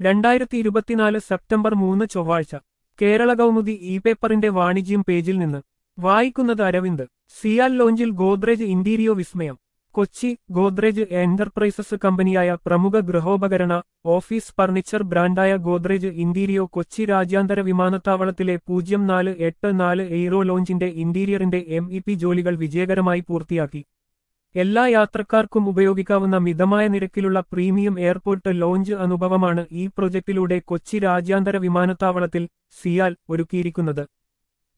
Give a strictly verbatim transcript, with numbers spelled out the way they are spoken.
രണ്ടായിരത്തി ഇരുപത്തിനാല് സെപ്റ്റംബർ മൂന്ന് ചൊവ്വാഴ്ച കേരള കൗമുദി ഇ പേപ്പറിന്റെ വാണിജ്യം പേജിൽ നിന്ന് വായിക്കുന്നത് അരവിന്ദ്. സിയാൽ ലോഞ്ചിൽ ഗോദ്രേജ് ഇന്റീരിയോ വിസ്മയം. കൊച്ചി. ഗോദ്രേജ് എന്റർപ്രൈസസ് കമ്പനിയായ പ്രമുഖ ഗൃഹോപകരണ, ഓഫീസ് ഫർണിച്ചർ ബ്രാൻഡായ ഗോദ്രേജ് ഇന്റീരിയോ കൊച്ചി രാജ്യാന്തര വിമാനത്താവളത്തിലെ പൂജ്യം നാല് എട്ട് നാല് എയ്റോ ലോഞ്ചിന്റെ ഇന്റീരിയറിന്റെ എം ഇ പി ജോലികൾ വിജയകരമായി പൂർത്തിയാക്കി. എല്ലാ യാത്രക്കാർക്കും ഉപയോഗിക്കാവുന്ന മിതമായ നിരക്കിലുള്ള പ്രീമിയം എയർപോർട്ട് ലോഞ്ച് അനുഭവമാണ് ഈ പ്രൊജക്ടിലൂടെ കൊച്ചി രാജ്യാന്തര വിമാനത്താവളത്തിൽ സിയാൽ ഒരുക്കിയിരിക്കുന്നത്.